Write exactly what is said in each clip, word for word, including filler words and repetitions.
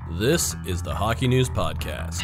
This is the Hockey News Podcast.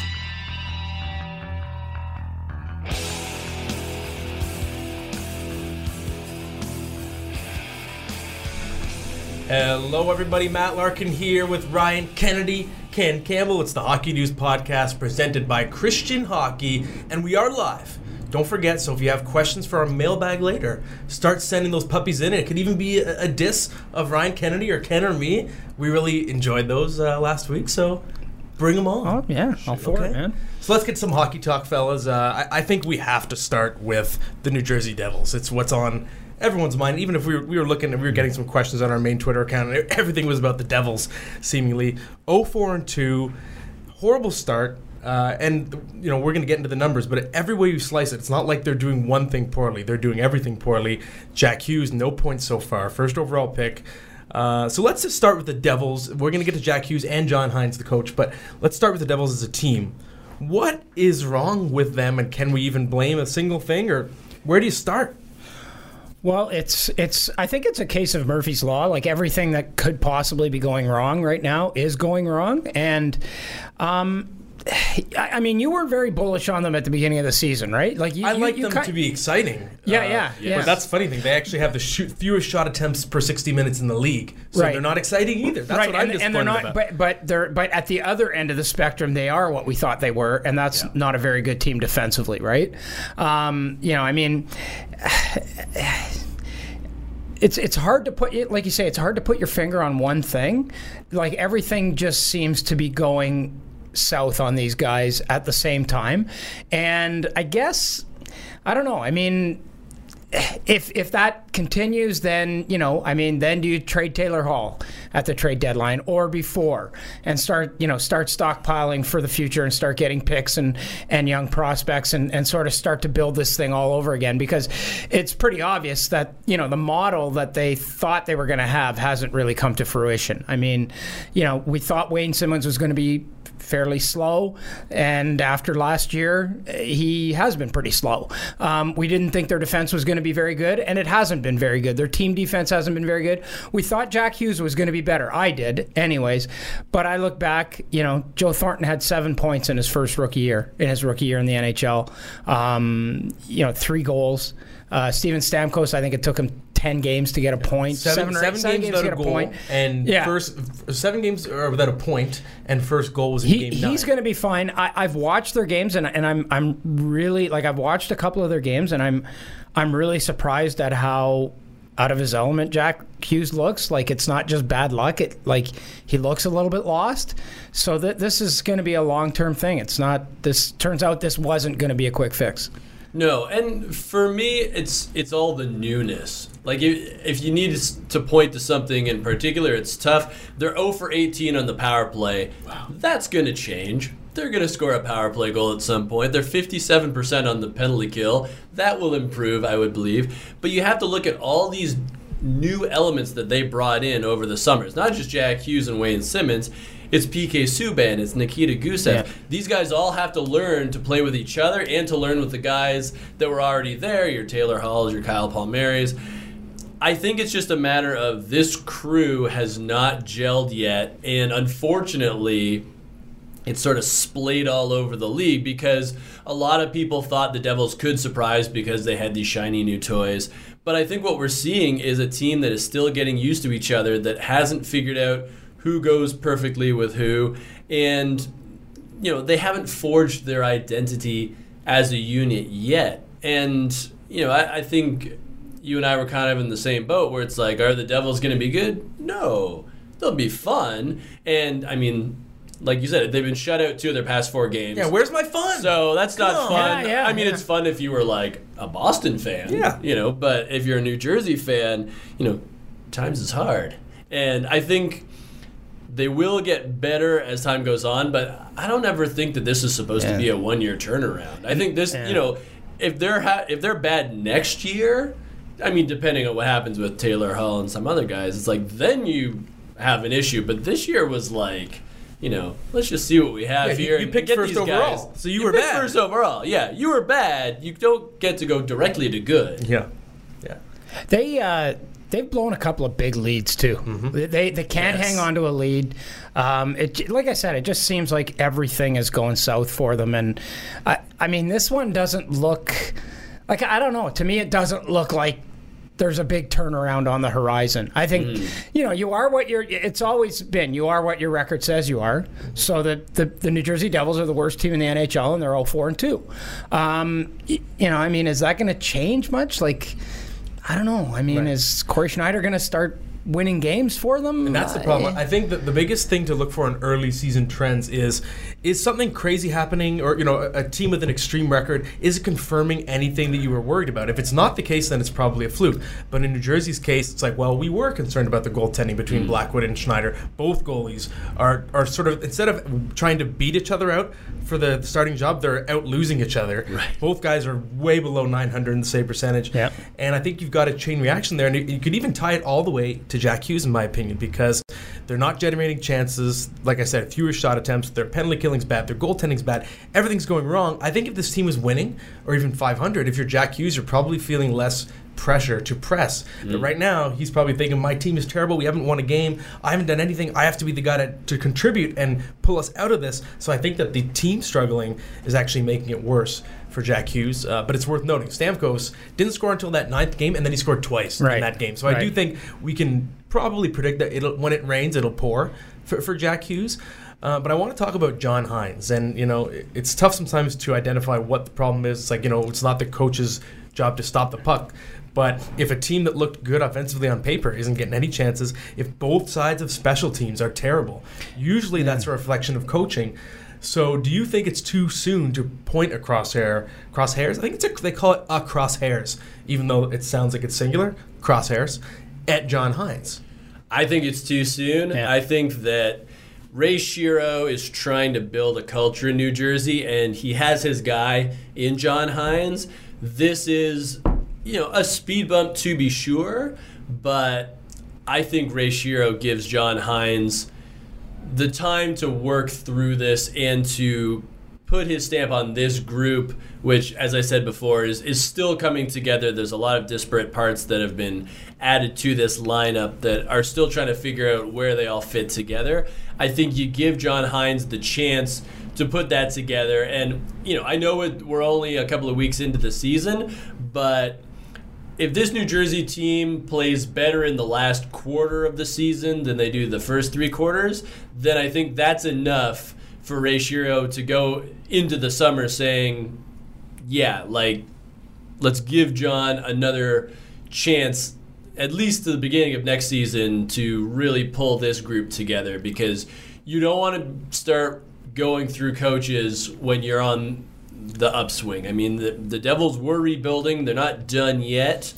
Hello everybody, Matt Larkin here with Ryan Kennedy, Ken Campbell. It's the Hockey News Podcast presented by Christian Hockey, and we are live. Don't forget, so if you have questions for our mailbag later, start sending those puppies in. It could even be a, a diss of Ryan Kennedy or Ken or me. We really enjoyed those uh, last week, so bring them on. Oh, yeah, all for okay. it, man. So let's get some hockey talk, fellas. Uh, I, I think we have to start with the New Jersey Devils. It's what's on everyone's mind. Even if we were, we were looking and we were getting some questions on our main Twitter account, and everything was about the Devils, seemingly. oh four and two, horrible start. Uh, and, you know, we're going to get into the numbers, but every way you slice it, it's not like they're doing one thing poorly. They're doing everything poorly. Jack Hughes, no points so far. First overall pick. Uh, so let's just start with the Devils. We're going to get to Jack Hughes and John Hines, the coach, but let's start with the Devils as a team. What is wrong with them, and can we even blame a single thing, or where do you start? Well, it's it's. I think it's a case of Murphy's Law. Like everything that could possibly be going wrong right now is going wrong, and um, I mean, you were very bullish on them at the beginning of the season, right? Like you, I you, like you them cut, to be exciting. Yeah, uh, yeah, yeah. But that's the funny thing. They actually have the shoot, fewest shot attempts per sixty minutes in the league, so right. they're not exciting either. That's right. what I'm and, disappointed and they're not, about. But but they're but at the other end of the spectrum, they are what we thought they were, and that's Yeah. not a very good team defensively, right? Um, you know, I mean. It's it's hard to put it like you say. It's hard to put your finger on one thing. Like everything just seems to be going south on these guys at the same time, and I guess I don't know. I mean, if if that continues, then you know, I mean, then do you trade Taylor Hall at the trade deadline or before, and start you know start stockpiling for the future and start getting picks and, and young prospects and, and sort of start to build this thing all over again, because it's pretty obvious that you know the model that they thought they were going to have hasn't really come to fruition. I mean, you know, we thought Wayne Simmons was going to be fairly slow, and after last year, he has been pretty slow. Um, we didn't think their defense was going to be very good, and it hasn't been very good. Their team defense hasn't been very good. We thought Jack Hughes was going to be better. I did, anyways. But I look back, you know, Joe Thornton had seven points in his first rookie year, in his rookie year in the N H L. Um, you know, three goals. Uh, Steven Stamkos, I think it took him ten games to get a point. Seven, seven, or seven, eight, seven games, games to without get a a goal, point. and Yeah. first seven games are without a point, and first goal was in He, game nine. he's going to be fine. I, I've watched their games, and, and I'm I'm really like I've watched a couple of their games, and I'm I'm really surprised at how out of his element Jack Hughes looks. Like it's not just bad luck. It like he looks a little bit lost. So that this is going to be a long term thing. It's not. This turns out this wasn't going to be a quick fix. No, and for me, it's it's all the newness. Like, if, if you need to point to something in particular, it's tough. They're oh for eighteen on the power play. Wow. That's going to change. They're going to score a power play goal at some point. They're fifty-seven percent on the penalty kill. That will improve, I would believe. But you have to look at all these new elements that they brought in over the summer. It's not just Jack Hughes and Wayne Simmons. It's P K Subban, it's Nikita Gusev. Yeah. These guys all have to learn to play with each other and to learn with the guys that were already there, your Taylor Halls, your Kyle Palmieri's. I think it's just a matter of this crew has not gelled yet, and unfortunately, it's sort of splayed all over the league because a lot of people thought the Devils could surprise because they had these shiny new toys. But I think what we're seeing is a team that is still getting used to each other, that hasn't figured out who goes perfectly with who, and you know they haven't forged their identity as a unit yet. And you know I, I think you and I were kind of in the same boat where it's like, are the Devils going to be good? No, they'll be fun. And I mean, like you said, they've been shut out two of their past four games. Yeah, where's my fun? So that's Come not on. fun. Yeah, yeah, I mean, yeah. it's fun if you were like a Boston fan. Yeah. You know, but if you're a New Jersey fan, you know, times is hard. And I think they will get better as time goes on, but I don't ever think that this is supposed Yeah. to be a one-year turnaround. I think this, Yeah. you know, if they're ha- if they're bad next year, I mean, depending on what happens with Taylor Hall and some other guys, it's like then you have an issue. But this year was like, you know, let's just see what we have Yeah, you- here. you and picked get first these guys. overall, so you were picked bad. first overall. Yeah, you were bad. You don't get to go directly to good. Yeah, yeah. They, uh, they've blown a couple of big leads too. Mm-hmm. They they can't yes. hang on to a lead. Um, it like I said, it just seems like everything is going south for them. And I I mean, this one doesn't look like, I don't know. To me, it doesn't look like there's a big turnaround on the horizon. I think, mm. you know, you are what you're, it's always been, you are what your record says you are. So the, the, the New Jersey Devils are the worst team in the N H L, and they're oh four and two. Um, you know, I mean, is that going to change much? Like, I don't know. I mean, right. is Corey Schneider going to start winning games for them? And that's the problem. I think that the biggest thing to look for in early season trends is is something crazy happening, or you know, a, a team with an extreme record is it confirming anything that you were worried about. If it's not the case, then it's probably a fluke. But in New Jersey's case, it's like, well, we were concerned about the goaltending between mm. Blackwood and Schneider. Both goalies are are sort of, instead of trying to beat each other out for the starting job, they're out losing each other. Right. Both guys are way below nine hundred in the save percentage. Yep. And I think you've got a chain reaction there, and you could even tie it all the way to Jack Hughes, in my opinion, because they're not generating chances. Like I said, fewer shot attempts. Their penalty killing's bad. Their goaltending's bad. Everything's going wrong. I think if this team was winning, or even five hundred, if you're Jack Hughes, you're probably feeling less pressure to press. Mm. But right now, he's probably thinking, my team is terrible. We haven't won a game. I haven't done anything. I have to be the guy to, to contribute and pull us out of this. So I think that the team struggling is actually making it worse for Jack Hughes. Uh, but it's worth noting, Stamkos didn't score until that ninth game, and then he scored twice right. in that game. So right. I do think we can probably predict that it'll, when it rains, it'll pour for, for Jack Hughes. Uh, but I want to talk about John Hynes. And, you know, it, it's tough sometimes to identify what the problem is. It's like, you know, it's not the coach's job to stop the puck. But if a team that looked good offensively on paper isn't getting any chances, if both sides of special teams are terrible, usually that's a reflection of coaching. So do you think it's too soon to point a crosshair, crosshairs? I think it's a, they call it a crosshairs, even though it sounds like it's singular, crosshairs, at John Hynes? I think it's too soon. Yeah. I think that Ray Shero is trying to build a culture in New Jersey, and he has his guy in John Hynes. This is, you know, a speed bump to be sure, but I think Ray Shero gives John Hynes the time to work through this and to put his stamp on this group, which, as I said before, is, is still coming together. There's a lot of disparate parts that have been added to this lineup that are still trying to figure out where they all fit together. I think you give John Hynes the chance to put that together. And, you know, I know it, we're only a couple of weeks into the season, but if this New Jersey team plays better in the last quarter of the season than they do the first three quarters, then I think that's enough for Ray Shero to go into the summer saying, yeah, like, let's give John another chance, at least to the beginning of next season, to really pull this group together, because you don't want to start going through coaches when you're on the upswing. I mean, the, the Devils were rebuilding. They're not done yet.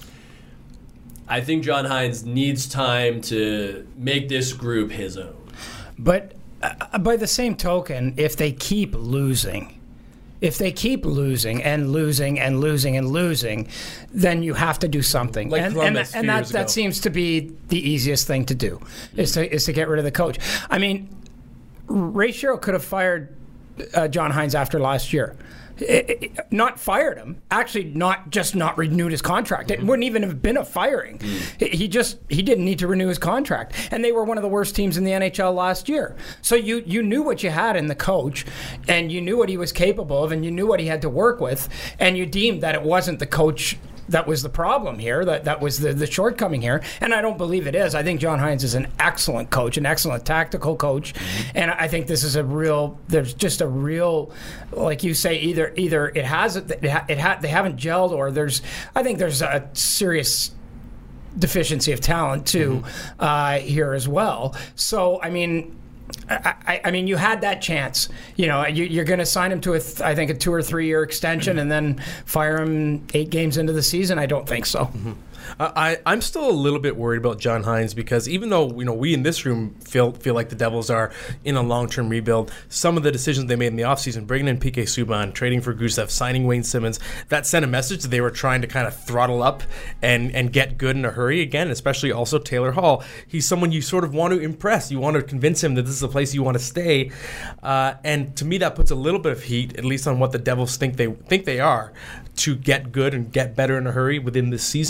I think John Hynes needs time to make this group his own. But uh, by the same token, if they keep losing, if they keep losing and losing and losing and losing, then you have to do something. Like and Columbus and, and that, that seems to be the easiest thing to do, mm-hmm. is to is to get rid of the coach. I mean, Ray Shero could have fired uh, John Hynes after last year. It, it, not fired him, actually not just not renewed his contract. It mm-hmm. wouldn't even have been a firing. Mm-hmm. He just he didn't need to renew his contract, and they were one of the worst teams in the N H L last year. So you you knew what you had in the coach, and you knew what he was capable of, and you knew what he had to work with, and you deemed that it wasn't the coach that was the problem here, that that was the, the shortcoming here, and I don't believe it is. I think John Hynes is an excellent coach, an excellent tactical coach, mm-hmm. and I think this is a real, there's just a real, like you say, either either it has, it, ha, it ha, they haven't gelled, or there's, I think there's a serious deficiency of talent too, mm-hmm. uh, here as well. So, I mean, I, I, I mean, you had that chance. You know, you, you're going to sign him to a, th- I think, a two or three year extension, and then fire him eight games into the season. I don't think so. Mm-hmm. Uh, I, I'm still a little bit worried about John Hynes, because even though, you know, we in this room feel feel like the Devils are in a long-term rebuild, some of the decisions they made in the offseason, bringing in P K Subban, trading for Gusev, signing Wayne Simmons, that sent a message that they were trying to kind of throttle up and, and get good in a hurry again, especially also Taylor Hall. He's someone you sort of want to impress. You want to convince him that this is a place you want to stay. Uh, and to me, that puts a little bit of heat, at least on what the Devils think they think they are, to get good and get better in a hurry within this season.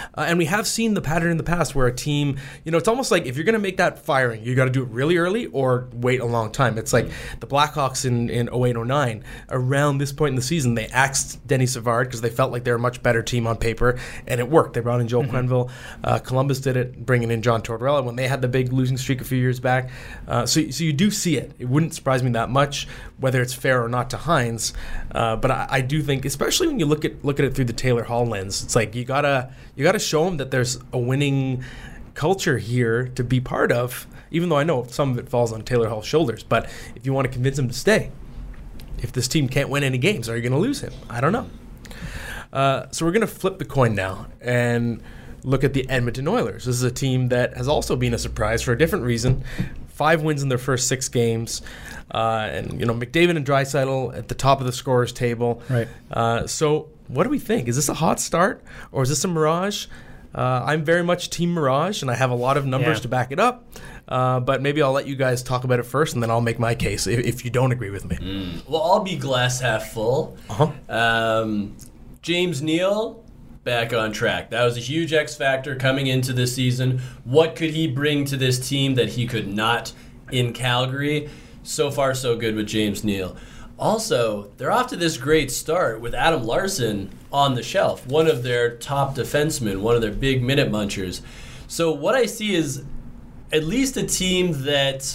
Uh, and we have seen the pattern in the past where a team, you know, it's almost like if you're going to make that firing, you got to do it really early or wait a long time. It's like the Blackhawks in, in oh eight oh nine. Around this point in the season, they axed Denny Savard because they felt like they were a much better team on paper, and it worked. They brought in Joel mm-hmm. Quenneville. Uh, Columbus did it, bringing in John Tortorella when they had the big losing streak a few years back. Uh, so, so you do see it. It wouldn't surprise me that much, whether it's fair or not to Hines. Uh, but I, I do think, especially when you look at look at it through the Taylor Hall lens, it's like you gotta you gotta show them that there's a winning culture here to be part of. Even though I know some of it falls on Taylor Hall's shoulders, but if you want to convince him to stay, if this team can't win any games, are you going to lose him? I don't know. Uh, so we're going to flip the coin now and look at the Edmonton Oilers. This is a team that has also been a surprise for a different reason. Five wins in their first six games. Uh, and, you know, McDavid and Draisaitl at the top of the scorers table. Right. Uh, so what do we think? Is this a hot start or is this a mirage? Uh, I'm very much Team Mirage, and I have a lot of numbers yeah. to back it up. Uh, but maybe I'll let you guys talk about it first, and then I'll make my case if, if you don't agree with me. Mm. Well, I'll be glass half full. Uh-huh. Um, James Neal, back on track. That was a huge X factor coming into this season. What could he bring to this team that he could not in Calgary? So far, so good with James Neal. Also, they're off to this great start with Adam Larsson on the shelf, one of their top defensemen, one of their big minute munchers. So what I see is at least a team that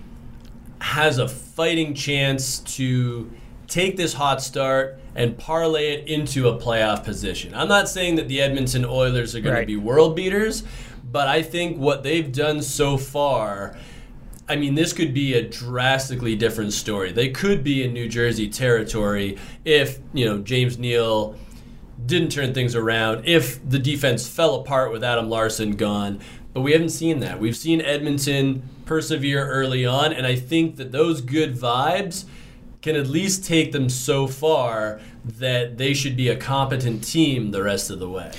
has a fighting chance to take this hot start and parlay it into a playoff position. I'm not saying that the Edmonton Oilers are going right. to be world beaters, but I think what they've done so far, I mean, this could be a drastically different story. They could be in New Jersey territory if, you know, James Neal didn't turn things around, if the defense fell apart with Adam Larsson gone. But we haven't seen that. We've seen Edmonton persevere early on, and I think that those good vibes can at least take them so far that they should be a competent team the rest of the way.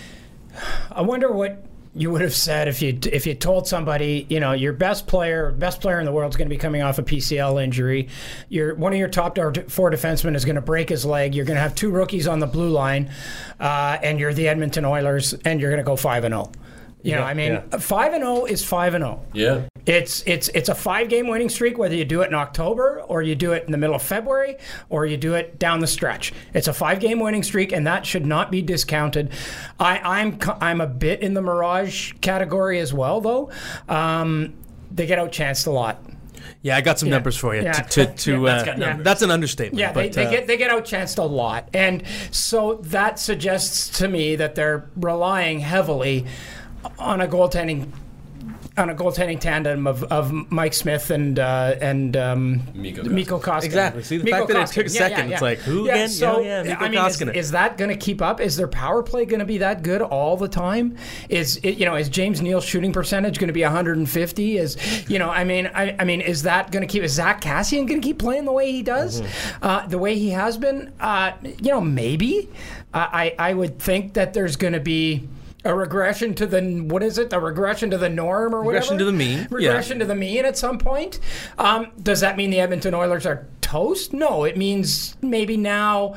I wonder what you would have said if you if you told somebody, you know, your best player, best player in the world is going to be coming off a P C L injury. Your one of your top four defensemen is going to break his leg. You're going to have two rookies on the blue line, uh, and you're the Edmonton Oilers, and you're going to go five and zero. You know, yeah, I mean, yeah. five and zero is five and zero. Yeah. It's it's it's a five-game winning streak, whether you do it in October or you do it in the middle of February or you do it down the stretch. It's a five-game winning streak, and that should not be discounted. I, I'm I'm a bit in the mirage category as well, though. Um, they get outchanced a lot. Yeah, I got some Yeah. numbers for you. Yeah. To, to, to, Yeah, that's uh, got numbers. That's an understatement. Yeah, they, but, they uh, get they get outchanced a lot, and so that suggests to me that they're relying heavily on a goaltending on a goaltending tandem of, of Mike Smith and uh, and um, Mikko Mikko Koskinen. Exactly. See, the Mikko fact that it Koskinen. took a Yeah, second, yeah, yeah. it's like, who yeah, again? So, yeah, yeah, Mikko I mean, is, Koskinen. is that going to keep up? Is their power play going to be that good all the time? Is it, you know, is James Neal's shooting percentage going to be one hundred fifty? Is you know, I mean, I, I mean, is that going to keep? Is Zach Kassian going to keep playing the way he does, mm-hmm. uh, the way he has been? Uh, you know, maybe. Uh, I I would think that there's going to be a regression to the, what is it? A regression to the norm or whatever? Regression to the mean. Regression yeah. to the mean at some point. Um, does that mean the Edmonton Oilers are toast? No, it means maybe now.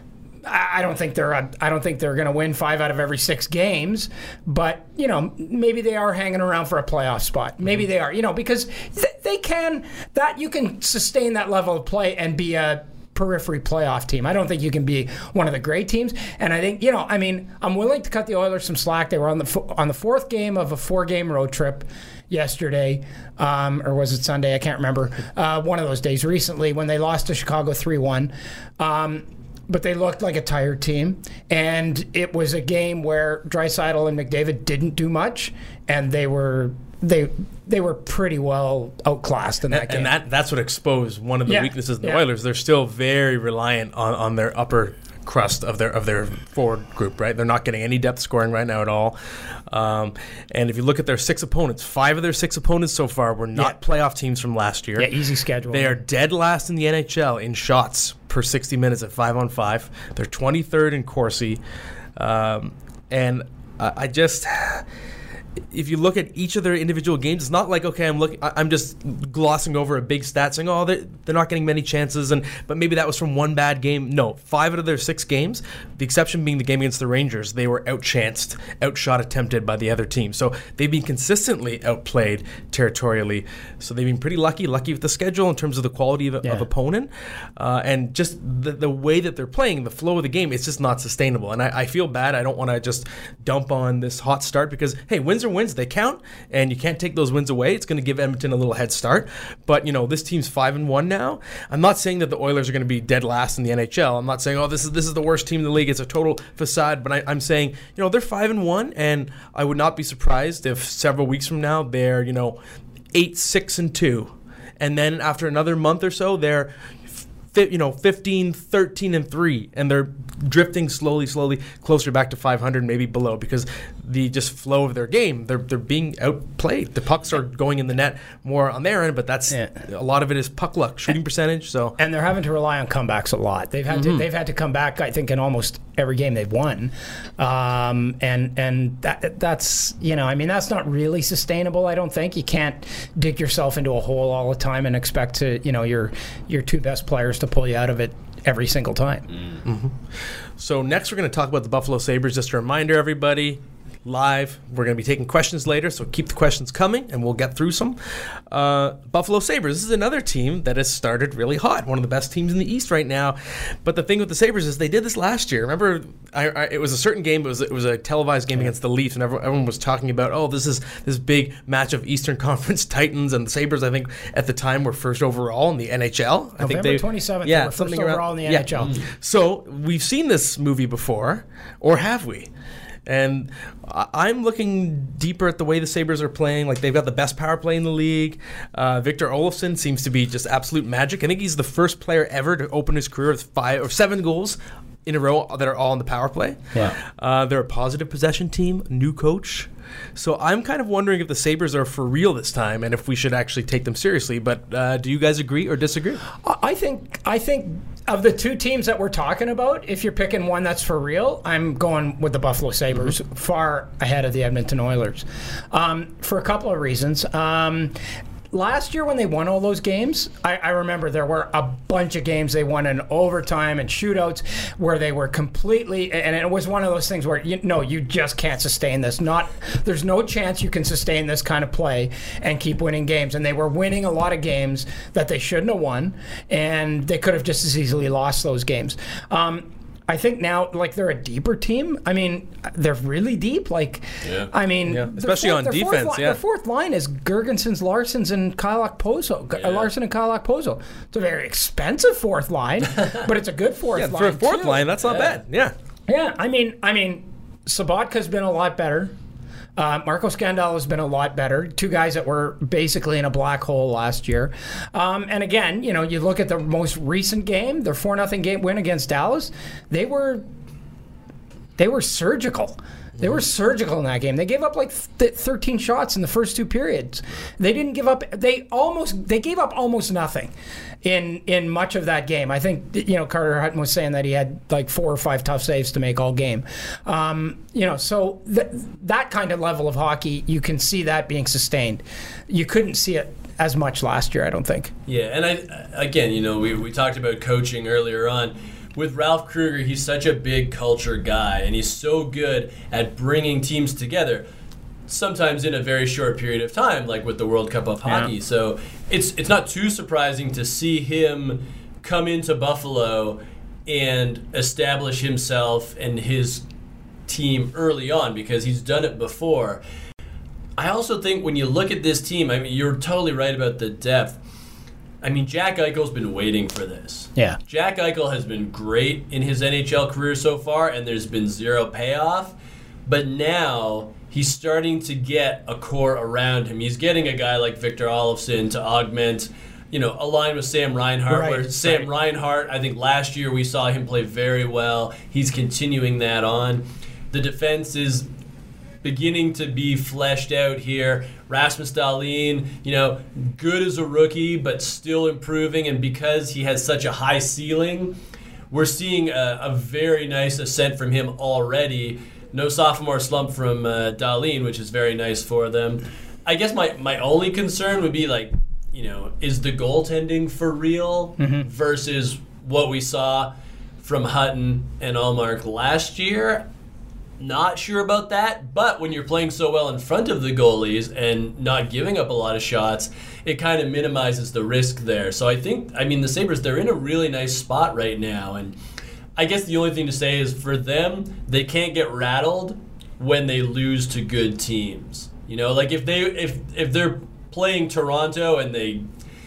I don't think they're. A, I don't think they're going to win five out of every six games, but you know, maybe they are hanging around for a playoff spot. Maybe mm-hmm. they are. You know, because th- they can. That you can sustain that level of play and be a periphery playoff team. I don't think you can be one of the great teams, and I think, you know, I mean, I'm willing to cut the Oilers some slack. They were on the fo- on the fourth game of a four-game road trip yesterday, um, or was it Sunday? I can't remember. Uh, one of those days recently when they lost to Chicago three one. Um, but they looked like a tired team, and it was a game where Draisaitl and McDavid didn't do much, and they were they they were pretty well outclassed in that and, game. And that that's what exposed one of the Yeah. weaknesses in the Yeah. Oilers. They're still very reliant on, on their upper crust of their of their forward group, right? They're not getting any depth scoring right now at all. Um, and if you look at their six opponents, five of their six opponents so far were not Yeah. playoff teams from last year. Yeah, easy schedule. They are dead last in the N H L in shots per sixty minutes at five on five. They're twenty-third in Corsi. Um, and I, I just... if you look at each of their individual games, it's not like, okay, I'm looking, I'm just glossing over a big stat saying, oh, they're, they're not getting many chances, and but maybe that was from one bad game. No, five out of their six games, the exception being the game against the Rangers, they were outchanced, outshot attempted by the other team. So they've been consistently outplayed territorially. So they've been pretty lucky, lucky with the schedule in terms of the quality of, yeah. of opponent, uh, and just the, the way that they're playing, the flow of the game, it's just not sustainable. And I, I feel bad. I don't want to just dump on this hot start because, hey, wins are wins. They count, and you can't take those wins away. It's going to give Edmonton a little head start. But, you know, this team's five and one now. I'm not saying that the Oilers are going to be dead last in the N H L. I'm not saying, oh, this is this is the worst team in the league. It's a total facade. But I, I'm saying, you know, they're five and one, and I would not be surprised if several weeks from now they're, you know, eight, six, and two. And then after another month or so, they're, you know, fifteen, thirteen, and three, and they're drifting slowly, slowly closer back to five hundred, maybe below, because the just flow of their game, they're they're being outplayed. The pucks are going in the net more on their end, but that's yeah. a lot of it is puck luck, shooting percentage. So and they're having to rely on comebacks a lot. They've had mm-hmm. to they've had to come back, I think, in almost every game they've won, um, and and that that's you know, I mean, that's not really sustainable. I don't think you can't dig yourself into a hole all the time and expect to you know your your two best players to pull you out of it every single time. Mm-hmm. So next we're going to talk about the Buffalo Sabres. Just a reminder, everybody, live. We're going to be taking questions later, so keep the questions coming, and we'll get through some. Uh, Buffalo Sabres, this is another team that has started really hot, one of the best teams in the East right now. But the thing with the Sabres is they did this last year. Remember, I, I, it was a certain game. It was it was a televised game against the Leafs, and everyone, everyone was talking about, oh, this is this big match of Eastern Conference Titans, and the Sabres, I think, at the time were first overall in the N H L. I November think they, twenty-seventh, yeah, they were first something overall around, in the yeah. N H L. Mm-hmm. So we've seen this movie before, or have we? And I'm looking deeper at the way the Sabres are playing. Like, they've got the best power play in the league. Uh, Victor Olofsson seems to be just absolute magic. I think he's the first player ever to open his career with five or seven goals in a row that are all on the power play. Yeah. Uh, they're a positive possession team, new coach. So I'm kind of wondering if the Sabres are for real this time and if we should actually take them seriously. But uh, do you guys agree or disagree? I think I think of the two teams that we're talking about, if you're picking one that's for real, I'm going with the Buffalo Sabres, mm-hmm. far ahead of the Edmonton Oilers, um, for a couple of reasons. Um, Last year when they won all those games, I, I remember there were a bunch of games they won in overtime and shootouts where they were completely, and it was one of those things where, you no, you just can't sustain this. Not, there's no chance you can sustain this kind of play and keep winning games. And they were winning a lot of games that they shouldn't have won, and they could have just as easily lost those games. Um, I think now, like, they're a deeper team. I mean, they're really deep. Like, yeah. I mean, yeah. especially fourth, on defense. Fourth line, yeah, their fourth line is Gergensons, Larsons, and Kyle Okposo. Yeah. Larson and Kyle Okposo. It's a very expensive fourth line, but it's a good fourth yeah, line. For a fourth too. line, that's not yeah. bad. Yeah, yeah. I mean, I mean, Sobotka's been a lot better. Uh, Marco Scandal has been a lot better. Two guys that were basically in a black hole last year. Um, and again, you know, you look at the most recent game, their four nothing game win against Dallas. They were. They were surgical. They were surgical in that game. They gave up like th- thirteen shots in the first two periods. They didn't give up. They almost. They gave up almost nothing in in much of that game. I think you know Carter Hutton was saying that he had like four or five tough saves to make all game. Um, you know, so th- that kind of level of hockey, you can see that being sustained. You couldn't see it as much last year, I don't think. Yeah, and I again, you know, we we talked about coaching earlier on. With Ralph Kruger, he's such a big culture guy, and he's so good at bringing teams together, sometimes in a very short period of time, like with the World Cup of Hockey. Yeah. So it's it's not too surprising to see him come into Buffalo and establish himself and his team early on, because he's done it before. I also think when you look at this team, I mean, you're totally right about the depth. I mean, Jack Eichel's been waiting for this. Yeah. Jack Eichel has been great in his N H L career so far, and there's been zero payoff. But now he's starting to get a core around him. He's getting a guy like Victor Olofsson to augment, you know, align with Sam Reinhart. Right, where Sam right. Reinhart, I think last year we saw him play very well. He's continuing that on. The defense is beginning to be fleshed out here. Rasmus Dahlin, you know, good as a rookie, but still improving. And because he has such a high ceiling, we're seeing a, a very nice ascent from him already. No sophomore slump from uh, Dahlin, which is very nice for them. I guess my, my only concern would be, like, you know, is the goaltending for real mm-hmm. versus what we saw from Hutton and Ullmark last year? Not sure about that, but when you're playing so well in front of the goalies and not giving up a lot of shots, it kind of minimizes the risk there. So I think, I mean, the Sabres, they're in a really nice spot right now, and I guess the only thing to say is for them, they can't get rattled when they lose to good teams. You know, like if they if if they're playing Toronto and they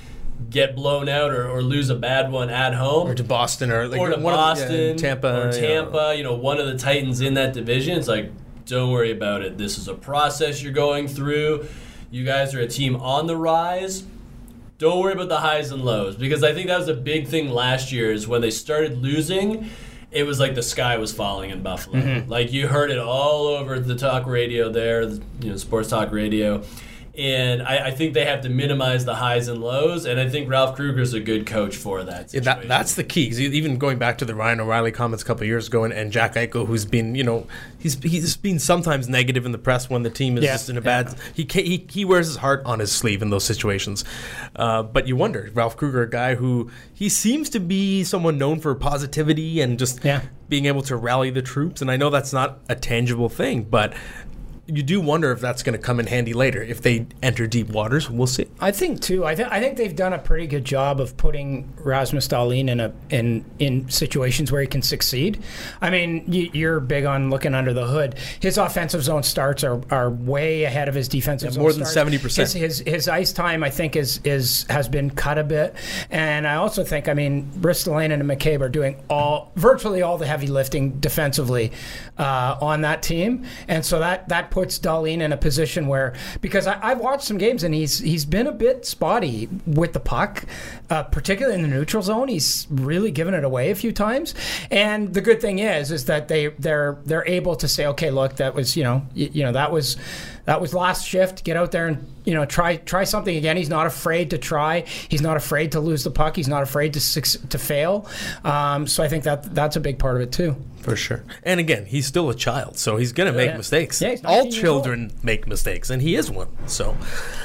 get blown out or, or lose a bad one at home, or to Boston, or like or to one Boston, of, yeah, Tampa, or Tampa, yeah. you know, one of the Titans in that division, it's like, don't worry about it. This is a process you're going through. You guys are a team on the rise. Don't worry about the highs and lows, because I think that was a big thing last year is when they started losing, it was like the sky was falling in Buffalo. Mm-hmm. Like you heard it all over the talk radio there, you know, sports talk radio. And I, I think they have to minimize the highs and lows, and I think Ralph Kruger's a good coach for that situation. Yeah, that that's the key. Even going back to the Ryan O'Reilly comments a couple of years ago, and, and Jack Eichel, who's been, you know, he's he's been sometimes negative in the press when the team is yeah, just in a bad. Yeah. He, he he wears his heart on his sleeve in those situations, uh, but you wonder, Ralph Kruger, a guy who he seems to be someone known for positivity and just yeah. being able to rally the troops, and I know that's not a tangible thing, but you do wonder if that's going to come in handy later. If they enter deep waters, we'll see. I think too. I think I think they've done a pretty good job of putting Rasmus Dahlin in a in in situations where he can succeed. I mean, you, you're big on looking under the hood. His offensive zone starts are, are way ahead of his defensive yeah, zone more than starts. seventy percent. His, his his ice time, I think, is is has been cut a bit, and I also think, I mean, Ristolainen and McCabe are doing all virtually all the heavy lifting defensively uh, on that team, and so that that puts Dahlin in a position where, because I, I've watched some games and he's he's been a bit spotty with the puck, uh, particularly in the neutral zone. He's really given it away a few times, and the good thing is is that they they're they're able to say, okay, look, that was you know you, you know that was that was last shift. Get out there and you know try try something again. He's not afraid to try. He's not afraid to lose the puck. He's not afraid to to fail. Um, so I think that that's a big part of it too. For sure. And again, he's still a child, so he's going to make yeah. mistakes. Yeah, all children make mistakes, and he is one. So,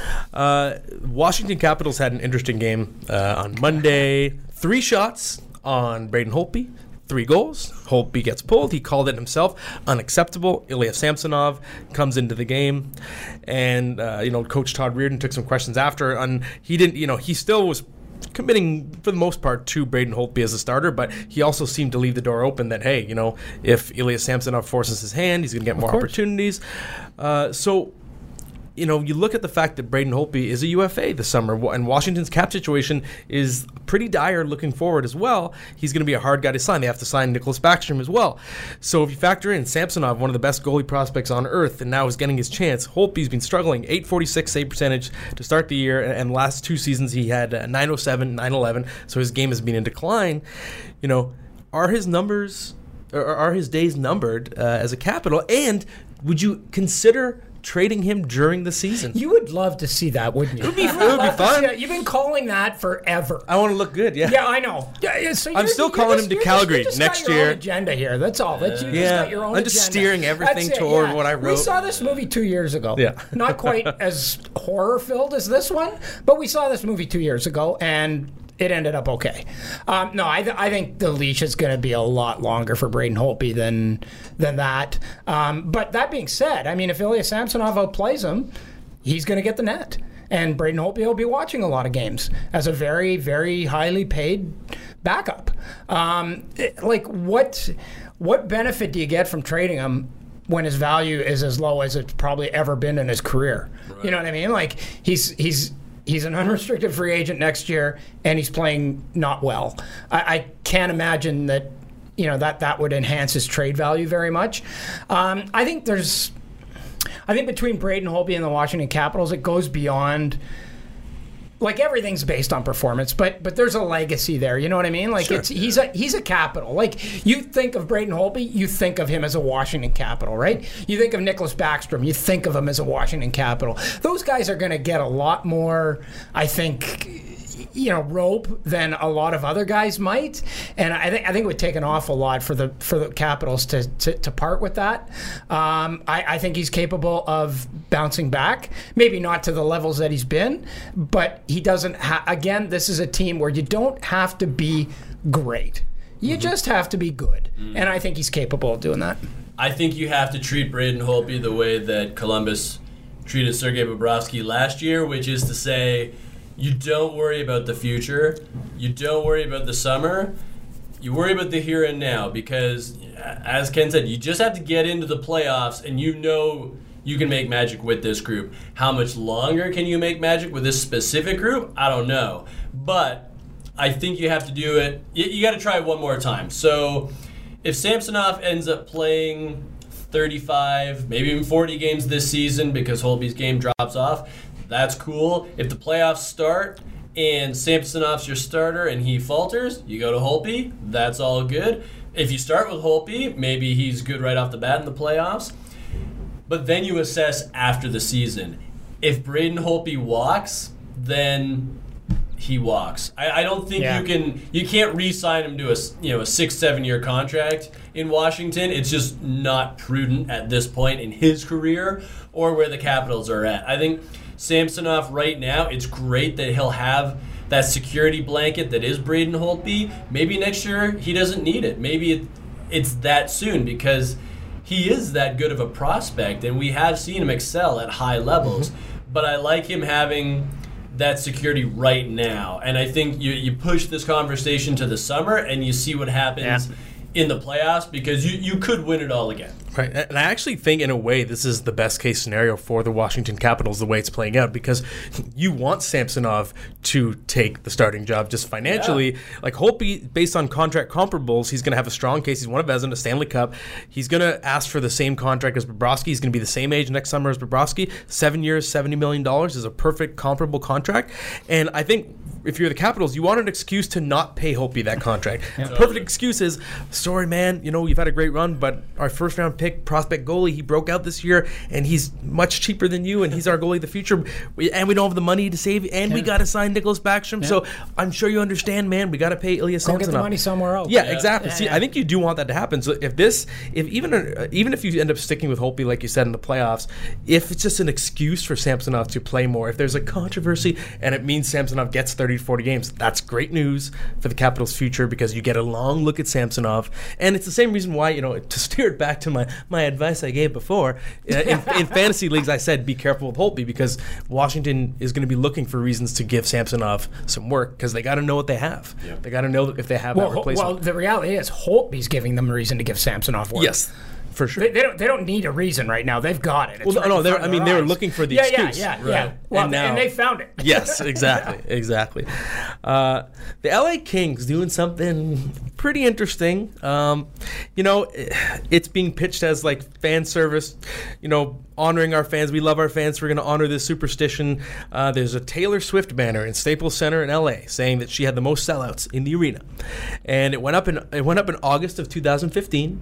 uh, Washington Capitals had an interesting game uh, on Monday. Three shots on Braden Holtby, three goals. Holtby gets pulled. He called it himself. Unacceptable. Ilya Samsonov comes into the game, and uh, you know, Coach Todd Reardon took some questions after, and he didn't. You know, he still was committing for the most part to Braden Holtby as a starter, but he also seemed to leave the door open that, hey, you know, if Ilya Samsonov forces his hand, he's going to get more opportunities. Uh, so, you know, you look at the fact that Braden Holtby is a U F A this summer, and Washington's cap situation is pretty dire looking forward as well. He's going to be a hard guy to sign. They have to sign Nicholas Backstrom as well. So if you factor in Samsonov, one of the best goalie prospects on earth, and now is getting his chance, Holtby's been struggling. eight forty-six save percentage to start the year, and last two seasons he had nine oh seven, nine eleven, so his game has been in decline. You know, are his numbers, or are his days numbered uh, as a Capital? And would you consider trading him during the season? You would love to see that, wouldn't you? It would be, it would be fun. You've been calling that forever. I want to look good, yeah. Yeah, I know. Yeah, so I'm still calling him to Calgary just, next got your year. Own agenda here. That's all. That's, you yeah. just got your own I'm just agenda. steering everything That's toward it, yeah. what I wrote. We saw this movie two years ago. Yeah. Not quite as horror-filled as this one, but we saw this movie two years ago, and it ended up okay. Um, no, I, th- I think the leash is going to be a lot longer for Braden Holtby than than that. Um, but that being said, I mean, if Ilya Samsonov outplays him, he's going to get the net. And Braden Holtby will be watching a lot of games as a very, very highly paid backup. Um, it, like, what what benefit do you get from trading him when his value is as low as it's probably ever been in his career? Right. You know what I mean? Like, he's he's... He's an unrestricted free agent next year, and he's playing not well. I, I can't imagine that, you know, that that would enhance his trade value very much. Um, I think there's, I think between Braden Holtby and the Washington Capitals, it goes beyond. Like, everything's based on performance, but but there's a legacy there. You know what I mean? Like, sure. it's he's a he's a Capital. Like, you think of Braden Holtby, you think of him as a Washington Capital, right? You think of Nicholas Backstrom, you think of him as a Washington Capital. Those guys are going to get a lot more, I think, you know, rope than a lot of other guys might, and I think I think it would take an awful lot for the for the Capitals to to, to part with that. Um, I, I think he's capable of bouncing back, maybe not to the levels that he's been, but he doesn't. Ha- again, this is a team where you don't have to be great; you mm-hmm. just have to be good, mm-hmm. and I think he's capable of doing that. I think you have to treat Braden Holtby the way that Columbus treated Sergei Bobrovsky last year, which is to say, you don't worry about the future, you don't worry about the summer, you worry about the here and now, because, as Ken said, you just have to get into the playoffs, and you know you can make magic with this group. How much longer can you make magic with this specific group? I don't know. But I think you have to do it. You, you got to try it one more time. So if Samsonov ends up playing thirty-five, maybe even forty games this season because Holtby's game drops off, that's cool. If the playoffs start and Samsonov's your starter and he falters, you go to Holtby. That's all good. If you start with Holtby, maybe he's good right off the bat in the playoffs. But then you assess after the season. If Braden Holtby walks, then he walks. I, I don't think yeah. you can. You can't re-sign him to a you know a six seven year contract in Washington. It's just not prudent at this point in his career or where the Capitals are at. I think Samsonov right now, it's great that he'll have that security blanket that is Braden Holtby. Maybe next year he doesn't need it. Maybe it, it's that soon because he is that good of a prospect, and we have seen him excel at high levels. Mm-hmm. But I like him having that security right now. And I think you, you push this conversation to the summer and you see what happens yeah. in the playoffs, because you, you could win it all again. Right, and I actually think in a way this is the best case scenario for the Washington Capitals the way it's playing out, because you want Samsonov to take the starting job just financially. Yeah. Like Holtby, based on contract comparables, he's going to have a strong case. He's won a Vezina, a Stanley Cup. He's going to ask for the same contract as Bobrovsky. He's going to be the same age next summer as Bobrovsky. Seven years, seventy million dollars is a perfect comparable contract. And I think if you're the Capitals, you want an excuse to not pay Holtby that contract. Yeah. The perfect excuse is, sorry, man, you know, you've had a great run, but our first round pick prospect goalie, he broke out this year, and he's much cheaper than you, and he's our goalie of the future, we, and we don't have the money to save, and yeah. we got to sign Nicholas Backstrom, yeah. so I'm sure you understand, man, we got to pay Ilya Samsonov. Go get the money somewhere else. Yeah, yeah. exactly. Yeah, See, yeah. I think you do want that to happen. So if this, if even uh, even if you end up sticking with Holtby, like you said, in the playoffs, if it's just an excuse for Samsonov to play more, if there's a controversy and it means Samsonov gets thirty to forty games, that's great news for the Capitals' future, because you get a long look at Samsonov, and it's the same reason why, you know, to steer it back to my, my advice I gave before, uh, in, in fantasy leagues I said be careful with Holtby, because Washington is going to be looking for reasons to give Samsonov some work, because they got to know what they have. Yeah. They got to know if they have well, that replacement. Well, the reality is Holtby's giving them a reason to give Samsonov work. Yes. For sure. They, they don't. They don't need a reason right now. They've got it. It's well, right no, no. I mean, they were eyes. looking for the yeah, excuse. Yeah, yeah, right? yeah. Well, and, now, and they found it. Yes, exactly, yeah. exactly. Uh, the L A Kings doing something pretty interesting. Um, you know, it's being pitched as like fan service. You know, honoring our fans. We love our fans. We're going to honor this superstition. Uh, there's a Taylor Swift banner in Staples Center in L A saying that she had the most sellouts in the arena, and it went up in it went up in August of two thousand fifteen,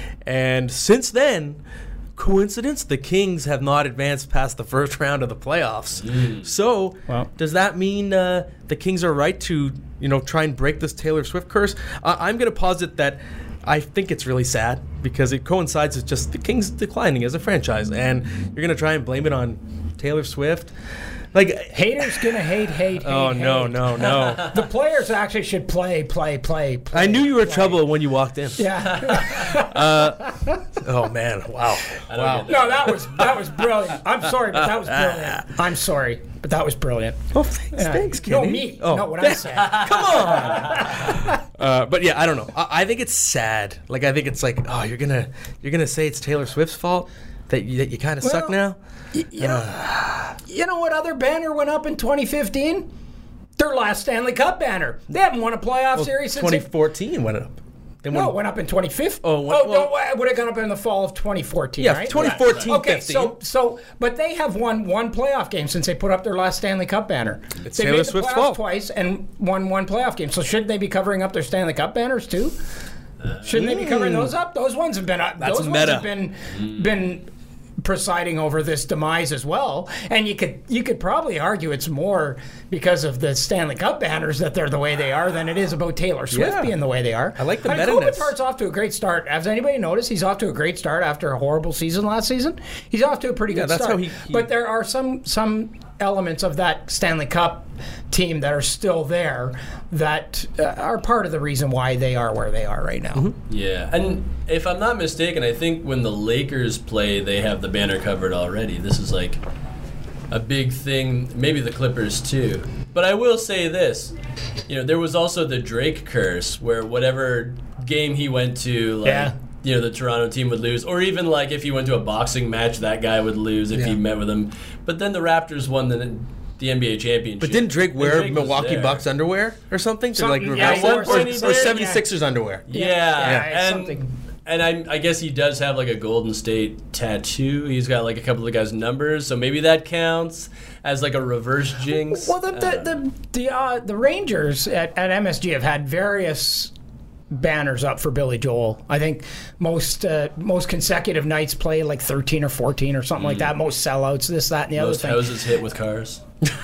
and since then. Coincidence? The Kings have not advanced past the first round of the playoffs. Mm. So, wow. does that mean uh, the Kings are right to, you know, try and break this Taylor Swift curse? Uh, I'm going to posit that I think it's really sad, because it coincides with just the Kings declining as a franchise, and you're going to try and blame it on Taylor Swift. Like, haters gonna hate, hate, hate. Oh hate. no, no, no! The players actually should play, play, play. play I knew you were in play. trouble when you walked in. Yeah. uh, oh man! Wow! Wow! No, that was that was brilliant. I'm sorry, but that was brilliant. I'm sorry, but that was brilliant. Oh, thanks, yeah. thanks, Kenny. No, me. Oh. No, what I said. Come on. uh, but yeah, I don't know. I, I think it's sad. Like, I think it's like, oh, you're gonna you're gonna say it's Taylor Swift's fault that you, that you kind of well, suck now. Y- you, know, uh, you know what other banner went up in twenty fifteen? Their last Stanley Cup banner. They haven't won a playoff well, series since twenty fourteen went up. They no, it went up in twenty fifteen. Oh, oh well, no, it would have gone up in the fall of twenty fourteen, yeah, right? twenty fourteen, right. Okay, fifteen. so, so, but they have won one playoff game since they put up their last Stanley Cup banner. It's they Taylor made the Swift's playoffs fault. twice and won one playoff game. So should they be covering up their Stanley Cup banners too? Uh, Shouldn't mm. they be covering those up? Those ones have been. Uh, That's those meta. ones have been mm. been presiding over this demise as well. And you could you could probably argue it's more because of the Stanley Cup banners that they're the way they are than it is about Taylor Swift Yeah. being the way they are. I like the I mean, meta-ness. Kopitar's off to a great start. Has anybody noticed he's off to a great start after a horrible season last season? He's off to a pretty Yeah, good that's start. how he- he- But there are some some elements of that Stanley Cup team that are still there that uh, are part of the reason why they are where they are right now. Mm-hmm. Yeah, and if I'm not mistaken, I think when the Lakers play, they have the banner covered already. This is like a big thing. Maybe the Clippers too. But I will say this: you know, there was also the Drake curse, where whatever game he went to, like, Yeah. you know, the Toronto team would lose, or even like if he went to a boxing match, that guy would lose if he Yeah. met with him. But then the Raptors won the the N B A championship. But didn't Drake And wear Drake was Milwaukee there. Bucks underwear or something to like Something- reverse yeah, he that? wore Or, something he or did, seventy-sixers underwear? Yeah, Yeah, it's and something- and I, I guess he does have like a Golden State tattoo. He's got like a couple of the guys' numbers, so maybe that counts as like a reverse jinx. Well, the the Uh, the the, uh, the Rangers at, at M S G have had various banners up for Billy Joel. I think most uh, most consecutive nights play like thirteen or fourteen or something like that. Most sellouts, this, that, and the most other thing. houses hit with cars.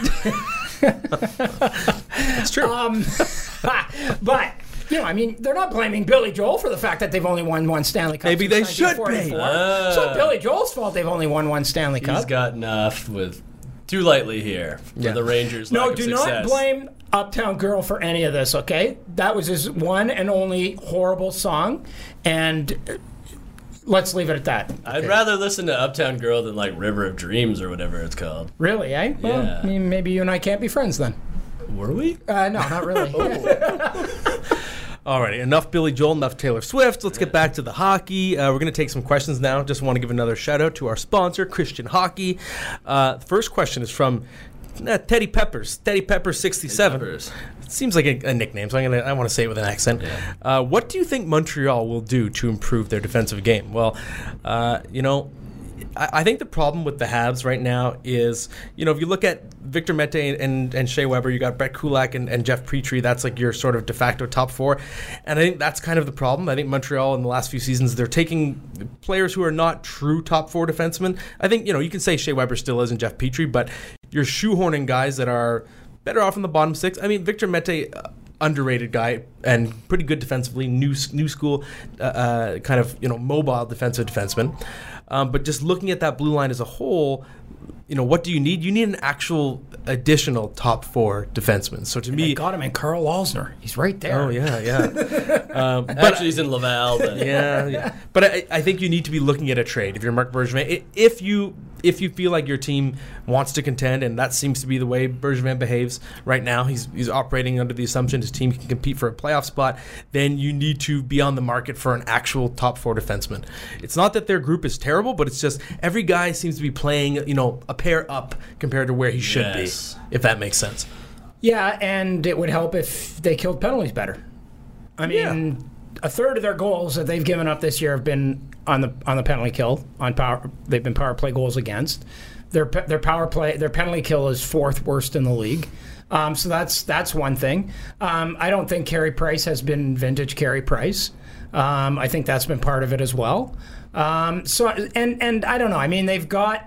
It's true. Um, but. You know, I mean, they're not blaming Billy Joel for the fact that they've only won one Stanley Cup. Maybe since they should be. nineteen forty-four. Ah. It's not Billy Joel's fault they've only won one Stanley He's Cup. gotten off with too lightly here for Yeah. the Rangers. No, lack of do success. not blame Uptown Girl for any of this, okay? That was his one and only horrible song, and uh, let's leave it at that. I'd rather listen to Uptown Girl than like River of Dreams or whatever it's called. Really, eh? Well, Yeah. I mean, maybe you and I can't be friends then. Were we? Uh, no, not really. Alrighty, enough Billy Joel, enough Taylor Swift. Let's get back to the hockey. Uh, we're going to take some questions now. Just want to give another shout out to our sponsor, Christian Hockey. Uh, the first question is from uh, Teddy Peppers. Teddy Peppers sixty-seven. Peppers. It seems like a, a nickname, so I'm gonna I want to say it with an accent. Yeah. Uh, what do you think Montreal will do to improve their defensive game? Well, uh, you know. I think the problem with the Habs right now is, you know, if you look at Victor Mete and, and Shea Weber, you got Brett Kulak and, and Jeff Petrie. That's like your sort of de facto top four. And I think that's kind of the problem. I think Montreal in the last few seasons, they're taking players who are not true top four defensemen. I think, you know, you can say Shea Weber still is and Jeff Petrie, but you're shoehorning guys that are better off in the bottom six. I mean, Victor Mete... Uh, underrated guy and pretty good defensively, new new school, uh, uh, kind of you know mobile defensive defenseman. Um, but just looking at that blue line as a whole, you know what do you need? You need an actual additional top four defenseman. So to They me, got him in Carl Alsner. He's right there. oh yeah, yeah, um, but Actually, he's in Laval. But yeah, yeah. But I, I think you need to be looking at a trade if you're Marc Bergevin. If you if you feel like your team wants to contend, and that seems to be the way Bergevin behaves right now, he's he's operating under the assumption his team can compete for a playoff spot, then you need to be on the market for an actual top four defenseman. It's not that their group is terrible, but it's just every guy seems to be playing, you know, a pair up compared to where he should Yes. be, if that makes sense. Yeah, and it would help if they killed penalties better. I mean, Yeah. a third of their goals that they've given up this year have been on the on the penalty kill. On power, they've been power play goals against. Their pe- their power play, their penalty kill is fourth worst in the league. Um, so that's that's one thing. Um, I don't think Carey Price has been vintage Carey Price. Um, I think that's been part of it as well. Um, so and and I don't know. I mean, they've got.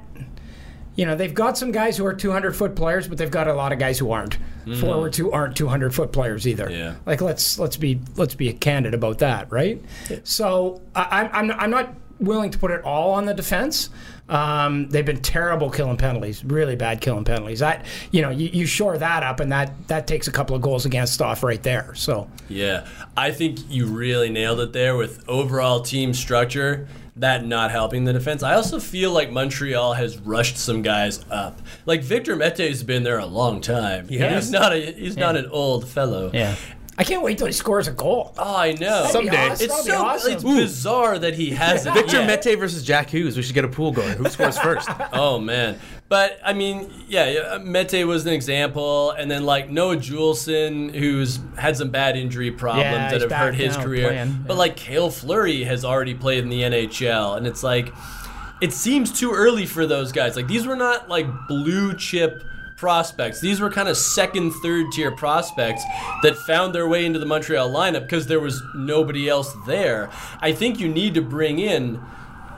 You know, they've got some guys who are two hundred foot players, but they've got a lot of guys who aren't. Mm. Forwards who aren't two hundred foot players either. Yeah. Like let's let's be let's be candid about that, right? Yeah. So I, I'm I'm not willing to put it all on the defense. Um, they've been terrible killing penalties, really bad killing penalties. That you know, you, you shore that up, and that that takes a couple of goals against off right there. So yeah, I think you really nailed it there with overall team structure. That not helping the defense. I also feel like Montreal has rushed some guys up. Like Victor Mete's been there a long time. He has. He's not a he's yeah. not an old fellow. Yeah. I can't wait till he scores a goal. Oh, I know. That'd be Someday. awesome. It's That'd be so awesome. it's bizarre that he hasn't. Victor yet. Mete versus Jack Hughes. We should get a pool going. Who scores first? Oh man, but I mean, yeah, Mete was an example, and then like Noah Juleson, who's had some bad injury problems Yeah, that he's have back hurt his now career. playing, But yeah. like Cale Fleury has already played in the N H L, and it's like it seems too early for those guys. Like these were not like blue chip prospects. These were kind of second, third tier prospects that found their way into the Montreal lineup because there was nobody else there. I think you need to bring in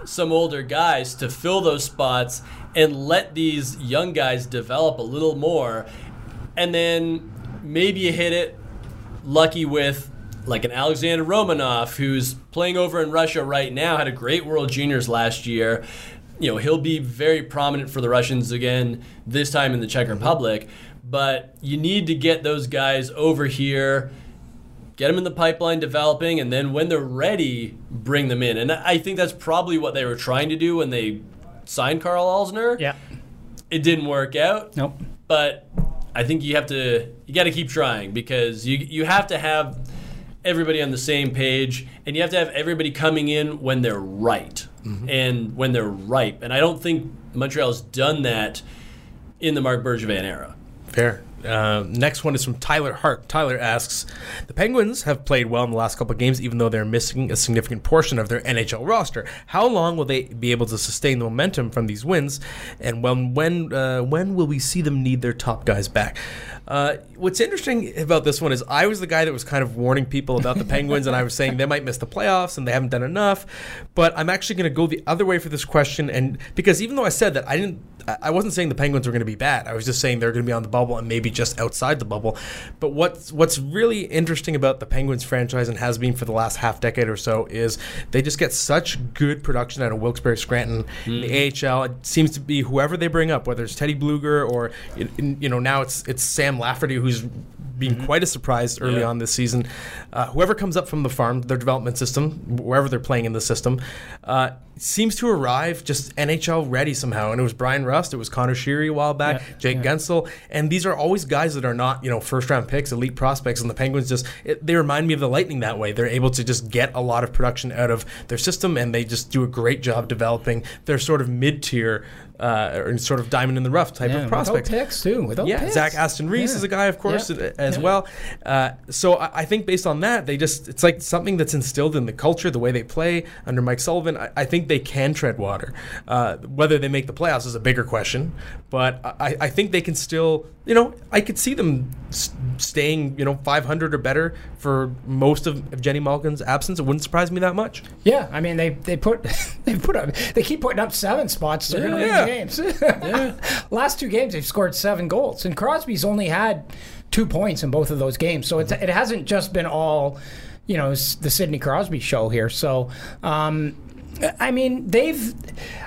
some older guys to fill those spots and let these young guys develop a little more. And then maybe you hit it lucky with like an Alexander Romanov, who's playing over in Russia right now, had a great World Juniors last year. You know, he'll be very prominent for the Russians again this time in the Czech Republic. But you need to get those guys over here, get them in the pipeline developing, and then when they're ready, bring them in. And I think that's probably what they were trying to do when they signed Karl Alzner. Yeah. It didn't work out. Nope. But I think you have to, you got to keep trying, because you you have to have everybody on the same page, and you have to have everybody coming in when they're right mm-hmm. and when they're ripe. And I don't think Montreal's done that in the Marc Bergevin era. Fair. Uh, next one is from Tyler Hart. Tyler asks, the Penguins have played well in the last couple of games, even though they're missing a significant portion of their N H L roster. How long will they be able to sustain the momentum from these wins? And when when uh, when will we see them need their top guys back? Uh, what's interesting about this one is I was the guy that was kind of warning people about the Penguins, and I was saying they might miss the playoffs and they haven't done enough. But I'm actually going to go the other way for this question, and because even though I said that, I didn't, I wasn't saying the Penguins were going to be bad. I was just saying they're going to be on the bubble and maybe just outside the bubble. But what's what's really interesting about the Penguins franchise, and has been for the last half decade or so, is they just get such good production out of Wilkes-Barre Scranton mm-hmm. in the A H L. It seems to be whoever they bring up, whether it's Teddy Bluger or you know now it's it's Sam Lafferty, who's been mm-hmm. quite a surprise early yeah. on this season. Uh, whoever comes up from the farm, their development system, wherever they're playing in the system, uh, seems to arrive just N H L ready somehow. And it was Brian Rust, it was Connor Sheary a while back, yeah. Jake yeah. Gensel, and these are always guys that are not, you know, first round picks, elite prospects. And the Penguins just it, they remind me of the Lightning that way. They're able to just get a lot of production out of their system, and they just do a great job developing their sort of mid tier. Uh, or sort of diamond in the rough type yeah, of prospect. Without picks, too. Without yeah, picks. Zach Aston Reese yeah. is a guy, of course, yeah. as yeah. well. Uh, so I, I think based on that, they just it's like something that's instilled in the culture, the way they play under Mike Sullivan. I, I think they can tread water. Uh, whether they make the playoffs is a bigger question, but I, I think they can still, you know, I could see them staying, you know, five hundred or better for most of, of Jenny Malkin's absence. It wouldn't surprise me that much. Yeah, I mean they they put they put up they keep putting up seven spots. They're going to yeah. win games. Yeah. Last two games they've scored seven goals, and Crosby's only had two points in both of those games. So it's it hasn't just been all, you know, the Sidney Crosby show here. So um, I mean they've.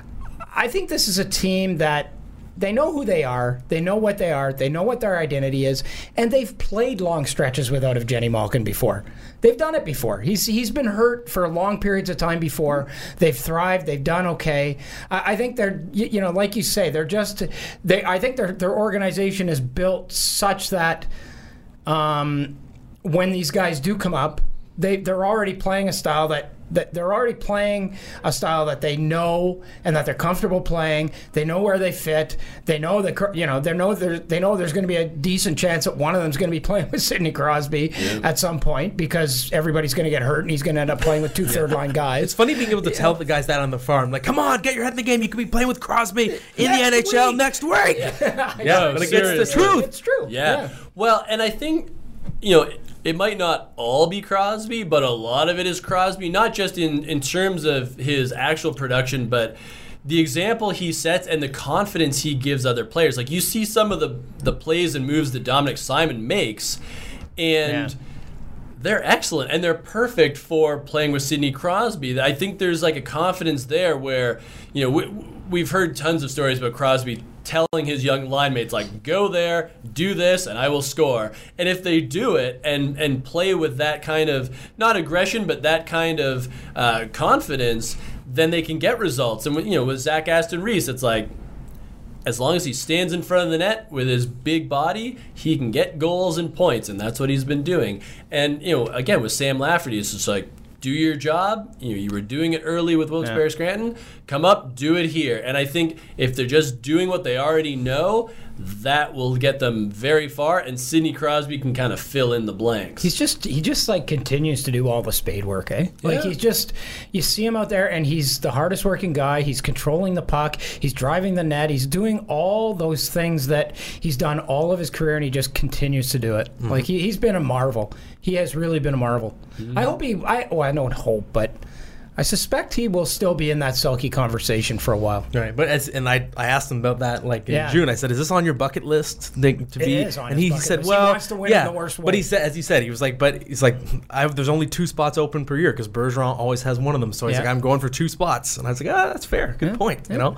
I think this is a team that. They know who they are. They know what they are. They know what their identity is. And they've played long stretches without Evgeny Malkin before. They've done it before. He's He's been hurt for long periods of time before. They've thrived. They've done okay. I, I think they're, you, you know, like you say, they're just, they. I think their their organization is built such that um, when these guys do come up, they, they're already playing a style that, that they're already playing a style that they know and that they're comfortable playing. They know where they fit. They know that you know they know there they know there's going to be a decent chance that one of them's going to be playing with Sidney Crosby yeah. at some point, because everybody's going to get hurt and he's going to end up playing with two yeah. third line guys. It's funny being able to yeah. tell the guys that on the farm, like, come on, get your head in the game. You could be playing with Crosby in next the N H L week. next week. Yeah, yeah but it gets the truth. It's true. Yeah. yeah. Well, and I think you know. It might not all be Crosby, but a lot of it is Crosby, not just in, in terms of his actual production, but the example he sets and the confidence he gives other players. Like, you see some of the, the plays and moves that Dominic Simon makes, and yeah. they're excellent, and they're perfect for playing with Sidney Crosby. I think there's like a confidence there where, you know, we, we've heard tons of stories about Crosby telling his young line mates, like, go there, do this, and I will score. And if they do it and and play with that kind of, not aggression, but that kind of uh, confidence, then they can get results. And, you know, with Zach Aston Reese, it's like, as long as he stands in front of the net with his big body, he can get goals and points, and that's what he's been doing. And, you know, again, with Sam Lafferty, it's just like, do your job. You know, you were doing it early with Wilkes-Barre yeah. Scranton. Come up, do it here. And I think if they're just doing what they already know, that will get them very far, and Sidney Crosby can kind of fill in the blanks. He's just he just like continues to do all the spade work, eh? Like yeah. he's just you see him out there and he's the hardest working guy. He's controlling the puck, he's driving the net, he's doing all those things that he's done all of his career, and he just continues to do it. Mm-hmm. Like he, he's been a marvel. He has really been a marvel. Mm-hmm. I hope he I well, I don't hope, but I suspect he will still be in that Selke conversation for a while. Right, but as and I I asked him about that like in Yeah. June. I said, "Is this on your bucket list to, to be?" is on and his he bucket said, list. He "Well, wants to win in yeah." the worst way. But he said, as he said, he was like, "But he's like, I have, there's only two spots open per year because Bergeron always has one of them." So he's Yeah. like, "I'm going for two spots," and I was like, "Ah, that's fair. Good Yeah. point." Yeah. You know.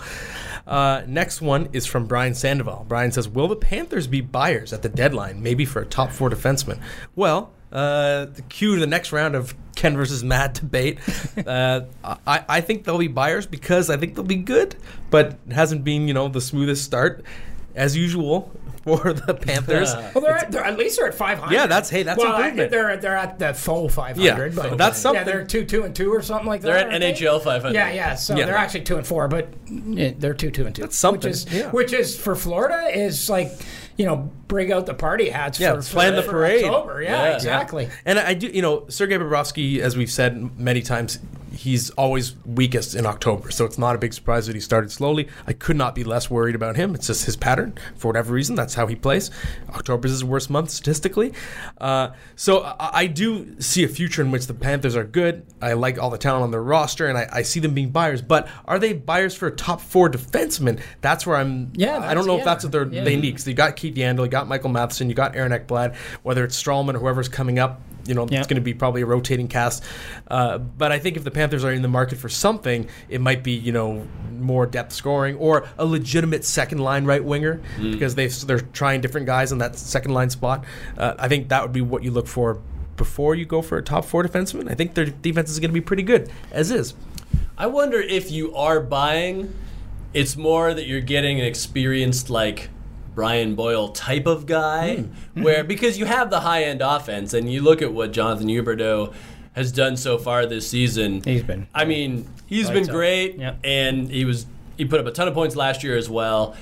Uh, next one is from Brian Sandoval. Brian says, "Will the Panthers be buyers at the deadline, maybe for a top four defenseman?" Well, uh, the cue to the next round of Ken versus Matt debate. uh, I, I think they'll be buyers because I think they'll be good, but it hasn't been, you know, the smoothest start as usual for the Panthers. Well, they're at, they're, at least they're at five hundred. Yeah, that's- hey, that's well, improvement. They're they're at the faux five Yeah, hundred. but that's something. Yeah, they're two two and two or something like They're that. at aren't N H L five hundred. Yeah, yeah. So Yeah. they're actually two and four, but yeah, they're two two and two. That's something, Which is yeah. which is for Florida is like, you know, bring out the party hats. Yeah, for, it's plan for, the for parade. October. Yeah, Yeah. exactly. And I do, you know, Sergei Bobrovsky, as we've said many times, he's always weakest in October. So it's not a big surprise that he started slowly. I could not be less worried about him. It's just his pattern. For whatever reason, that's how he plays. October is his worst month statistically. Uh, so I, I do see a future in which the Panthers are good. I like all the talent on their roster, and I, I see them being buyers. But are they buyers for a top four defenseman? That's where I'm. Yeah, I that's- don't know yeah, if that's what they're, yeah. they need. Because you got Keith Yandel, you got Michael Matheson, you got Aaron Ekblad. Whether it's Strawman or whoever's coming up, you know, Yeah. it's going to be probably a rotating cast. Uh, but I think if the Panthers are in the market for something, it might be, you know, more depth scoring or a legitimate second line right winger because they they're trying different guys in that second line spot. Uh, I think that would be what you look for before you go for a top four defenseman. I think their defense is going to be pretty good as is. I wonder if you are buying, it's more that you're getting an experienced like Brian Boyle type of guy, where because you have the high end offense and you look at what Jonathan Huberdeau has done so far this season. He's been. I mean, he's Lights been up. great, Yep. and he was he put up a ton of points last year as well.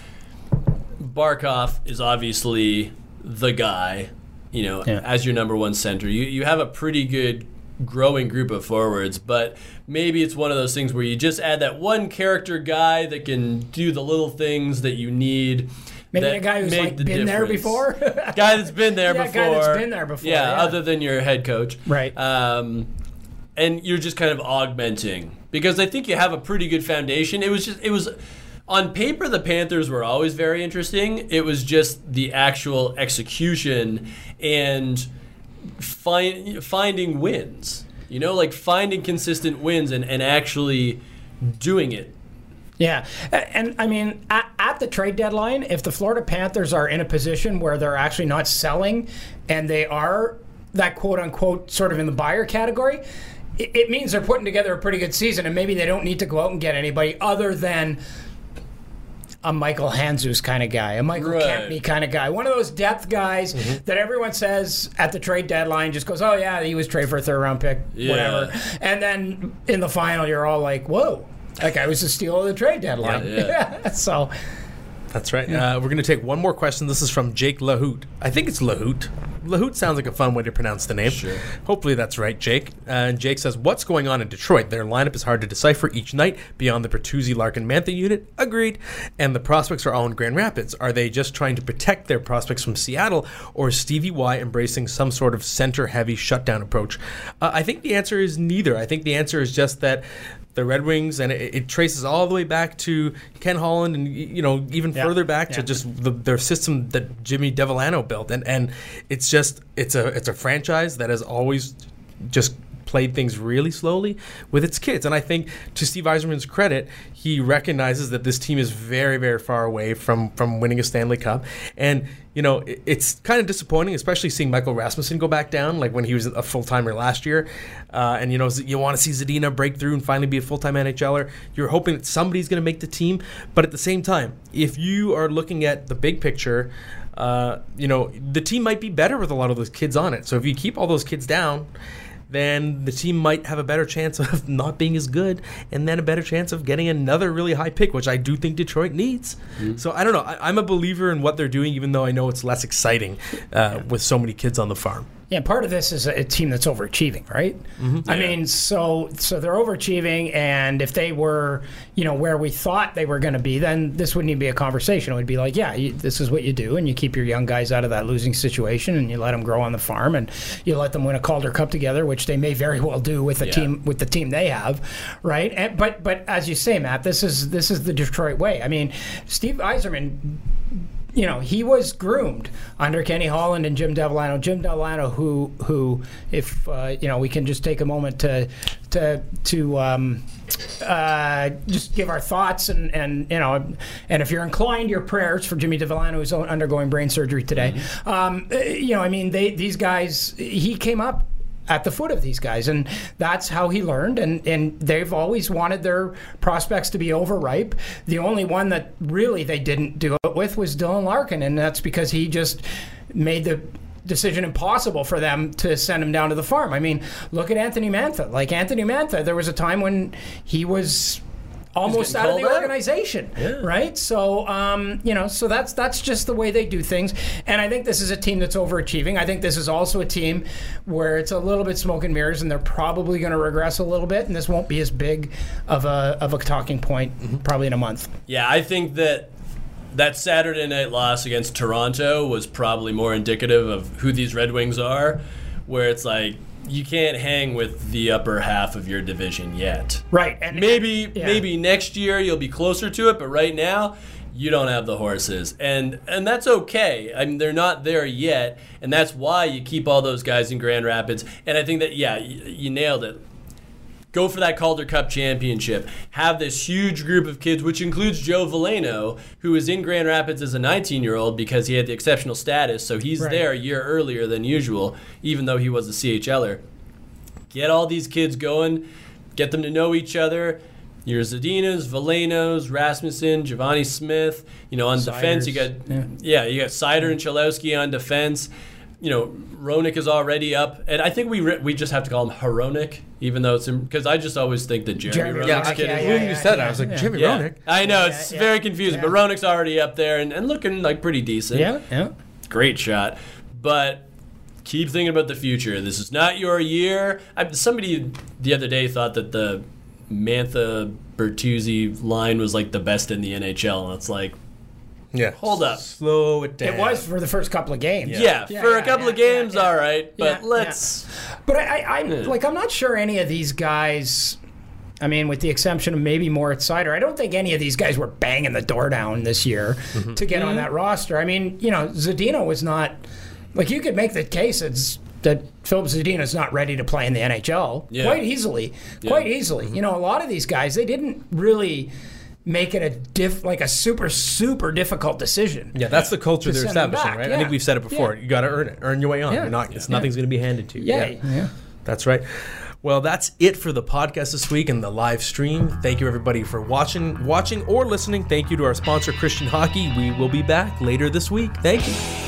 Barkov is obviously the guy, you know, Yeah. as your number one center. You you have a pretty good growing group of forwards, but maybe it's one of those things where you just add that one character guy that can do the little things that you need. Maybe that a guy who's make like the been there difference. before. Guy that's been there Yeah, before. guy that's been there before, Yeah, yeah. other than your head coach. Right. Um, and you're just kind of augmenting because I think you have a pretty good foundation. It was just it was on paper the Panthers were always very interesting. It was just the actual execution and find, finding wins. You know, like finding consistent wins and, and actually doing it. Yeah, A- and I mean, at, at the trade deadline, if the Florida Panthers are in a position where they're actually not selling and they are that quote unquote sort of in the buyer category, it, it means they're putting together a pretty good season, and maybe they don't need to go out and get anybody other than a Michael Handzus kind of guy, a Michael Right. Kempney kind of guy, one of those depth guys that everyone says at the trade deadline just goes, oh yeah, he was traded for a third round pick, Yeah. whatever, and then in the final you're all like, whoa. That guy was the steal of the trade deadline. Yeah. so, That's right. Uh, we're going to take one more question. This is from Jake Lahoot. I think it's Lahoot. Lahoot sounds like a fun way to pronounce the name. Sure. Hopefully that's right, Jake. Uh, and Jake says, what's going on in Detroit? Their lineup is hard to decipher each night beyond the Bertuzzi, Larkin, Mantha unit. Agreed. And the prospects are all in Grand Rapids. Are they just trying to protect their prospects from Seattle, or is Stevie Y embracing some sort of center-heavy shutdown approach? Uh, I think the answer is neither. I think the answer is just that the Red Wings, and it, it traces all the way back to Ken Holland, and you know even Yeah. further back to Yeah. just the, their system that Jimmy Devellano built, and and it's just it's a it's a franchise that has always just played things really slowly with its kids. And I think to Steve Yzerman's credit, he recognizes that this team is very, very far away from, from winning a Stanley Cup. And, you know, it, it's kind of disappointing, especially seeing Michael Rasmussen go back down, like when he was a full-timer last year. Uh, and, you know, you want to see Zadina break through and finally be a full-time NHLer. You're hoping that somebody's going to make the team. But at the same time, if you are looking at the big picture, uh, you know, the team might be better with a lot of those kids on it. So if you keep all those kids down, then the team might have a better chance of not being as good, and then a better chance of getting another really high pick, which I do think Detroit needs. Mm-hmm. So I don't know. I, I'm a believer in what they're doing, even though I know it's less exciting uh, with so many kids on the farm. Yeah, part of this is a team that's overachieving, right? Mm-hmm. I Yeah. mean, so so they're overachieving, and if they were, you know, where we thought they were going to be, then this wouldn't even be a conversation. It would be like, yeah, you, this is what you do, and you keep your young guys out of that losing situation, and you let them grow on the farm, and you let them win a Calder Cup together, which they may very well do with the Yeah. team with the team they have, right? And, but but as you say, Matt, this is this is the Detroit way. I mean, Steve Yzerman, you know, he was groomed under Kenny Holland and Jim Devellano. Jim Devellano, who, who, if uh, you know, we can just take a moment to, to, to um, uh, just give our thoughts and, and you know, and if you're inclined, your prayers for Jimmy Devellano, who's undergoing brain surgery today. Mm-hmm. Um, you know, I mean, they these guys. He came up at the foot of these guys, and that's how he learned, and, and they've always wanted their prospects to be overripe. The only one that really they didn't do it with was Dylan Larkin, and that's because he just made the decision impossible for them to send him down to the farm. I mean, look at Anthony Mantha. Like Anthony Mantha, there was a time when he was almost out of the called out. organization, Yeah. right? So, um, you know, so that's that's just the way they do things. And I think this is a team that's overachieving. I think this is also a team where it's a little bit smoke and mirrors, and they're probably going to regress a little bit, and this won't be as big of a of a talking point mm-hmm. probably in a month. Yeah, I think that that Saturday night loss against Toronto was probably more indicative of who these Red Wings are, where it's like, you can't hang with the upper half of your division yet. Right. And maybe and, yeah. maybe next year you'll be closer to it, but right now you don't have the horses. And and that's okay. I mean, they're not there yet, and that's why you keep all those guys in Grand Rapids. And I think that, yeah, you, you nailed it. Go for that Calder Cup championship. Have this huge group of kids, which includes Joe Veleno, who is in Grand Rapids as a nineteen-year-old because he had the exceptional status, so he's right. there a year earlier than usual, even though he was a C H L er. Get all these kids going. Get them to know each other. Your Zadinas, Velenos, Rasmussen, Giovanni Smith. You know, on Siders, defense, you got yeah. yeah, you got Sider and Chalowski on defense. You know, Hronek is already up, and I think we re- we just have to call him Hronek, even though it's because I just always think that Jeremy, Jeremy Hronek's Yeah, I, Hronek, kidding. yeah, when yeah, you said yeah, it, I was like, yeah. Jimmy Yeah. Hronek. I know, Yeah, it's yeah, very confusing, yeah. but Hronek's already up there and, and looking like pretty decent. Yeah, yeah. Great shot. But keep thinking about the future. This is not your year. I, somebody the other day thought that the Mantha Bertuzzi line was like the best in the N H L, and it's like, Yeah. hold up. Slow it down. It was for the first couple of games. Yeah, Yeah, for yeah, a couple yeah, of games, yeah, yeah. all right, but Yeah, let's. But I, I, I'm like, I'm not sure any of these guys. I mean, with the exception of maybe Moritz Seider, I don't think any of these guys were banging the door down this year Mm-hmm. to get on that roster. I mean, you know, Zadina was not. Like, you could make the case it's, that Philip Zadina is not ready to play in the N H L Yeah. quite easily. Yeah. Quite easily. You know, a lot of these guys, they didn't really make it a diff like a super super difficult decision. Yeah, that's the culture To they're send them establishing, back, right? yeah. I think we've said it before. Yeah. You got to earn it. Earn your way on. Yeah. You're not. It's Yeah. nothing's going to be handed to you. Yeah, yeah. That's right. Well, that's it for the podcast this week and the live stream. Thank you, everybody, for watching, watching or listening. Thank you to our sponsor, Christian Hockey. We will be back later this week. Thank you.